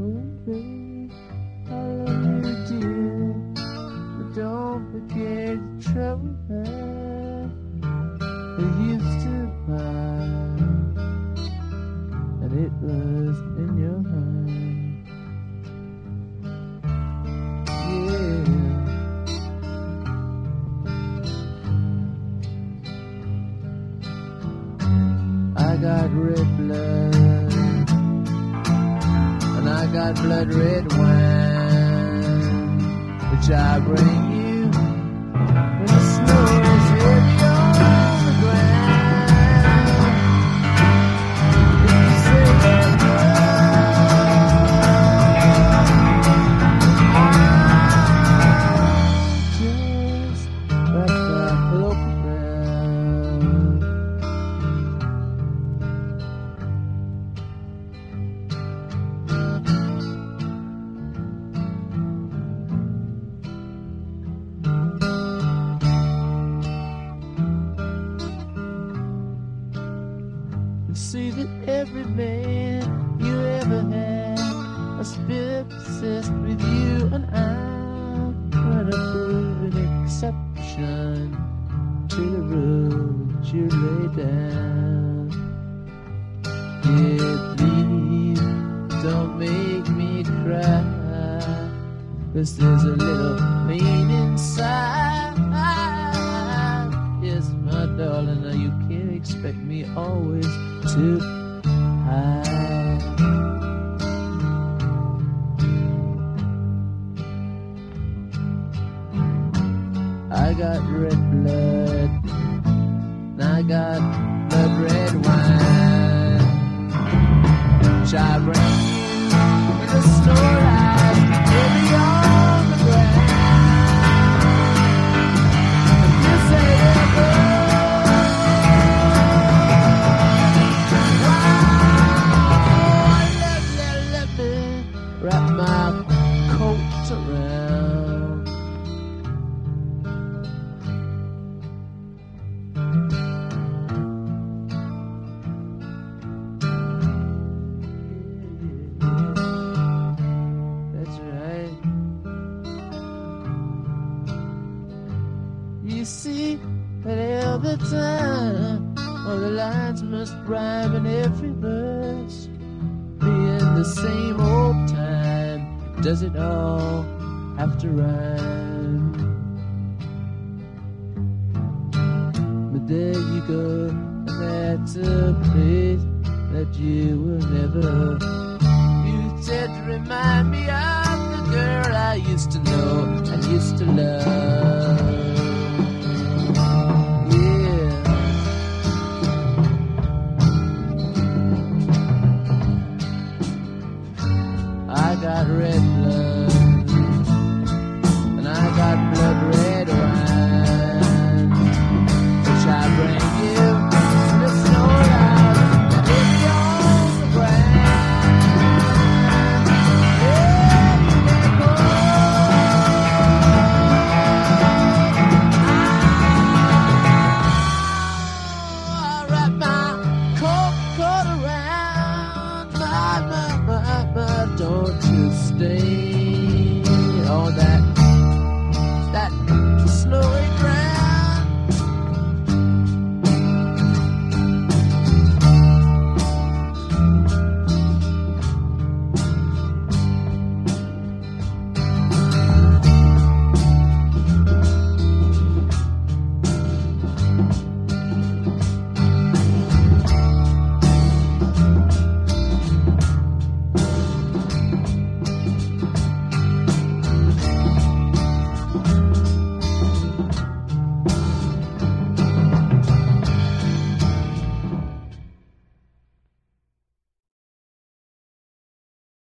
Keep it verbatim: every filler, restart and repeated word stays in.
baby, I love you, dear. But don't forget the trouble that we used to find, and it was in your mind. Yeah. I got red blood, and I got blood red wine, which I bring you when the snow is heavy on the ground. If you say that word, I'll just wrap my cloak around. See that every man you ever had has been obsessed with you, and I'm gonna prove an exception to the rule that you laid down. Yeah, please don't make me cry, 'cause there's a little pain inside. Yes, my darling, now you can't expect me always to hide. I got red blood, and I got blood red wine, which I bring you in the snow light, heavy on the ground. And you say that girl, wrap my coat around. That's right. You see, that all the time, all the lines must rhyme in every verse, being the same old time. Does it all have to rhyme? But there you go, and that's a place that you will never. You said to remind me of the girl I used to know and used to love. I got red blood, and I got blood red wine, which I bring you in the snow light, heavy on the ground. Yeah, I wrap my coat, coat around my, my, my, my, don't you stay.